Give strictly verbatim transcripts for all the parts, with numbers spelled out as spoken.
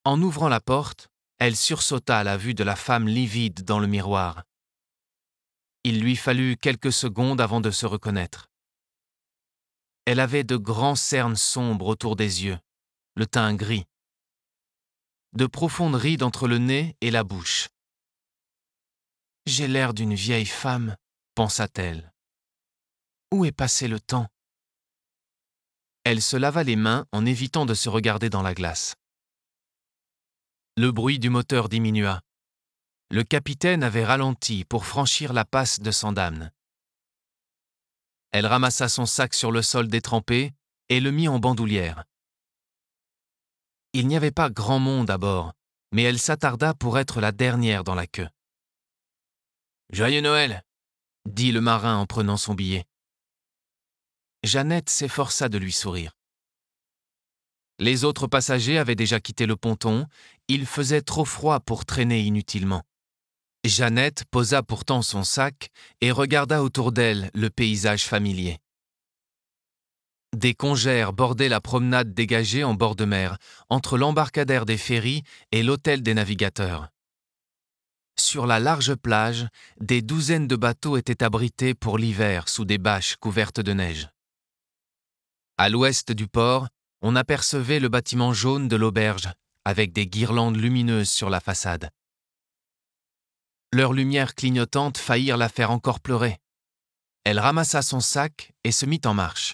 En ouvrant la porte, elle sursauta à la vue de la femme livide dans le miroir. Il lui fallut quelques secondes avant de se reconnaître. Elle avait de grands cernes sombres autour des yeux, le teint gris. De profondes rides entre le nez et la bouche. « J'ai l'air d'une vieille femme », pensa-t-elle. « Où est passé le temps ?» Elle se lava les mains en évitant de se regarder dans la glace. Le bruit du moteur diminua. Le capitaine avait ralenti pour franchir la passe de Sandown. Elle ramassa son sac sur le sol détrempé et le mit en bandoulière. Il n'y avait pas grand monde à bord, mais elle s'attarda pour être la dernière dans la queue. « Joyeux Noël !» dit le marin en prenant son billet. Jeannette s'efforça de lui sourire. Les autres passagers avaient déjà quitté le ponton, il faisait trop froid pour traîner inutilement. Jeannette posa pourtant son sac et regarda autour d'elle le paysage familier. Des congères bordaient la promenade dégagée en bord de mer, entre l'embarcadère des ferries et l'hôtel des navigateurs. Sur la large plage, des douzaines de bateaux étaient abrités pour l'hiver sous des bâches couvertes de neige. À l'ouest du port, on apercevait le bâtiment jaune de l'auberge, avec des guirlandes lumineuses sur la façade. Leurs lumières clignotantes faillirent la faire encore pleurer. Elle ramassa son sac et se mit en marche.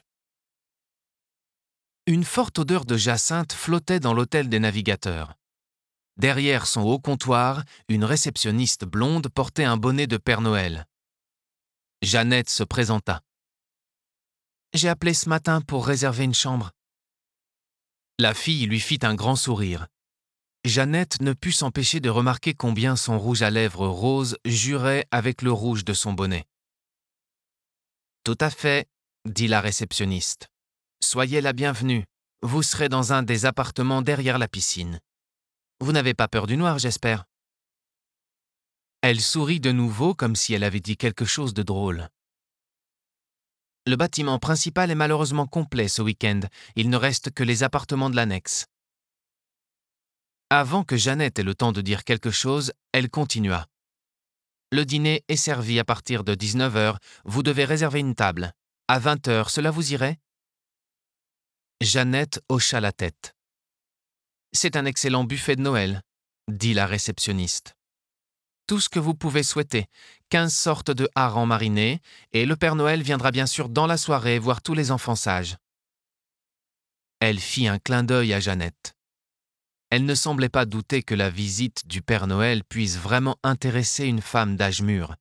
Une forte odeur de jacinthe flottait dans l'hôtel des navigateurs. Derrière son haut comptoir, une réceptionniste blonde portait un bonnet de Père Noël. Jeannette se présenta. « J'ai appelé ce matin pour réserver une chambre. » La fille lui fit un grand sourire. Jeannette ne put s'empêcher de remarquer combien son rouge à lèvres rose jurait avec le rouge de son bonnet. « Tout à fait, » dit la réceptionniste. « Soyez la bienvenue. Vous serez dans un des appartements derrière la piscine. Vous n'avez pas peur du noir, j'espère. » Elle sourit de nouveau comme si elle avait dit quelque chose de drôle. « Le bâtiment principal est malheureusement complet ce week-end. Il ne reste que les appartements de l'annexe. » Avant que Jeannette ait le temps de dire quelque chose, elle continua. « Le dîner est servi à partir de dix-neuf heures. Vous devez réserver une table. À vingt heures, cela vous irait ?» Jeannette hocha la tête. « C'est un excellent buffet de Noël, » dit la réceptionniste. « Tout ce que vous pouvez souhaiter, quinze sortes de harengs marinés, et le Père Noël viendra bien sûr dans la soirée voir tous les enfants sages. » Elle fit un clin d'œil à Jeannette. Elle ne semblait pas douter que la visite du Père Noël puisse vraiment intéresser une femme d'âge mûr.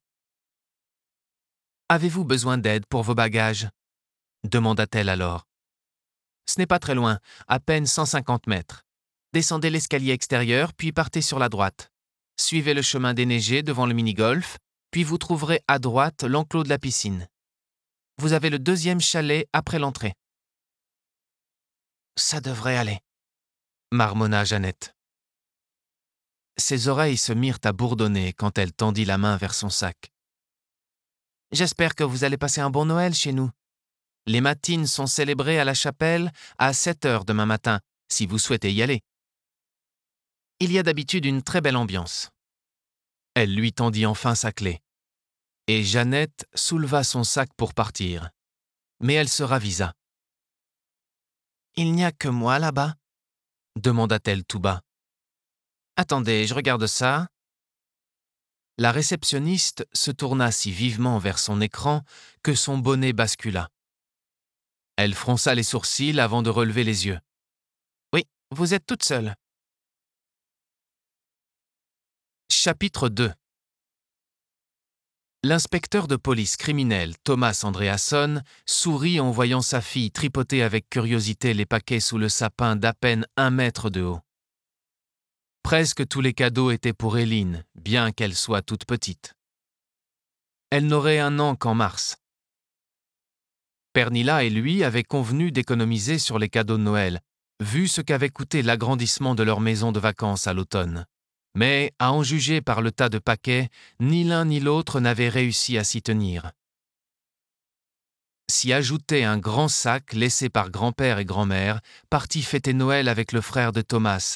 « Avez-vous besoin d'aide pour vos bagages ?» demanda-t-elle alors. « Ce n'est pas très loin, à peine cent cinquante mètres. Descendez l'escalier extérieur, puis partez sur la droite. Suivez le chemin déneigé devant le mini-golf, puis vous trouverez à droite l'enclos de la piscine. Vous avez le deuxième chalet après l'entrée. » « Ça devrait aller, » marmonna Jeannette. Ses oreilles se mirent à bourdonner quand elle tendit la main vers son sac. « J'espère que vous allez passer un bon Noël chez nous. Les matines sont célébrées à la chapelle à sept heures demain matin, si vous souhaitez y aller. Il y a d'habitude une très belle ambiance. » Elle lui tendit enfin sa clé. Et Jeannette souleva son sac pour partir. Mais elle se ravisa. « Il n'y a que moi là-bas ?» demanda-t-elle tout bas. « Attendez, je regarde ça. » La réceptionniste se tourna si vivement vers son écran que son bonnet bascula. Elle fronça les sourcils avant de relever les yeux. « Oui, vous êtes toute seule. » Chapitre deux. L'inspecteur de police criminelle Thomas Andreasson sourit en voyant sa fille tripoter avec curiosité les paquets sous le sapin d'à peine un mètre de haut. Presque tous les cadeaux étaient pour Éline, bien qu'elle soit toute petite. Elle n'aurait un an qu'en mars. Pernilla et lui avaient convenu d'économiser sur les cadeaux de Noël, vu ce qu'avait coûté l'agrandissement de leur maison de vacances à l'automne. Mais, à en juger par le tas de paquets, ni l'un ni l'autre n'avait réussi à s'y tenir. S'y ajoutait un grand sac laissé par grand-père et grand-mère, partis fêter Noël avec le frère de Thomas,